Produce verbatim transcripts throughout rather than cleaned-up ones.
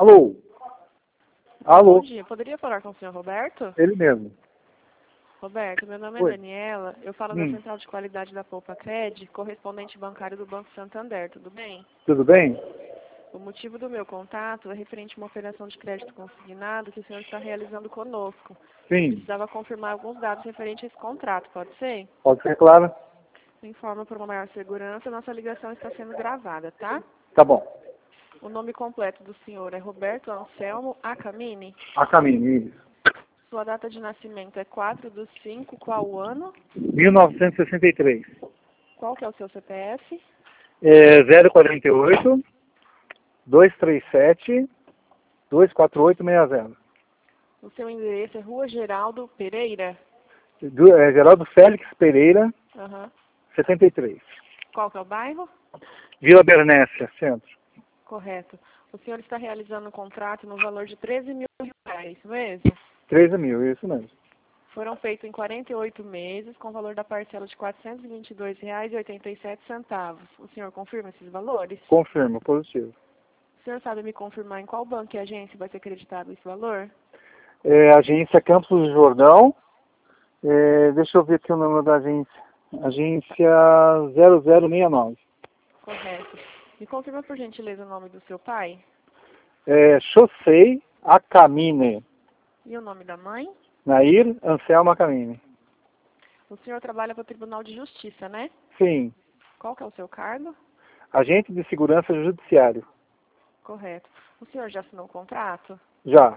Alô? Alô? Bom dia, poderia falar com o senhor Roberto? Ele mesmo. Roberto, meu nome é Oi. Daniela, eu falo Hum. da Central de Qualidade da Poupa Cred, correspondente bancário do Banco Santander, tudo bem? Tudo bem? O motivo do meu contato é referente a uma operação de crédito consignado que o senhor está realizando conosco. Sim. Precisava confirmar alguns dados referentes a esse contrato, pode ser? Pode ser, claro? Informa por uma maior segurança, nossa ligação está sendo gravada, tá? Tá bom. O nome completo do senhor é Roberto Anselmo Acamini. A caminho, isso. Sua data de nascimento é quatro do cinco, qual ano? mil novecentos e sessenta e três. Qual que é o seu C P F? É zero quarenta e oito, duzentos e trinta e sete, duzentos e quarenta e oito, sessenta. O seu endereço é Rua Geraldo Pereira? Do, é, Geraldo Félix Pereira, Aham. setenta e três. Qual que é o bairro? Vila Bernécia, centro. Correto. O senhor está realizando um contrato no valor de treze mil reais, mesmo? treze mil, isso mesmo. Foram feitos em quarenta e oito meses, com o valor da parcela de quatrocentos e vinte e dois reais e oitenta e sete centavos. O senhor confirma esses valores? Confirmo, positivo. O senhor sabe me confirmar em qual banco e agência vai ser acreditado esse valor? É, agência Campos do Jordão. É, deixa eu ver aqui o nome da agência. Agência zero zero seis nove. Correto. Me confirma, por gentileza, o nome do seu pai? É, Chosei Acamine. E o nome da mãe? Nair Anselmo Acamine. O senhor trabalha para o Tribunal de Justiça, né? Sim. Qual que é o seu cargo? Agente de Segurança Judiciário. Correto. O senhor já assinou o contrato? Já.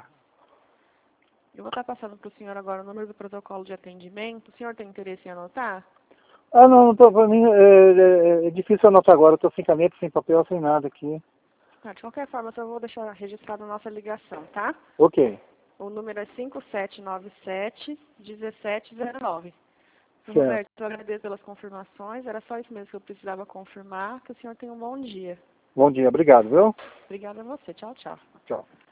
Eu vou estar passando para o senhor agora o número do protocolo de atendimento. O senhor tem interesse em anotar? Ah, não, não tô, pra mim, é, é, é difícil anotar agora. Eu tô sem caneta, sem papel, sem nada aqui. Ah, de qualquer forma, eu só vou deixar registrado a nossa ligação, tá? Ok. O número é cinco sete nove sete, um sete zero nove. Senhor Certo. Roberto, eu agradeço pelas confirmações. Era só isso mesmo que eu precisava confirmar. Que o senhor tenha um bom dia. Bom dia. Obrigado, viu? Obrigada a você. Tchau, tchau. Tchau.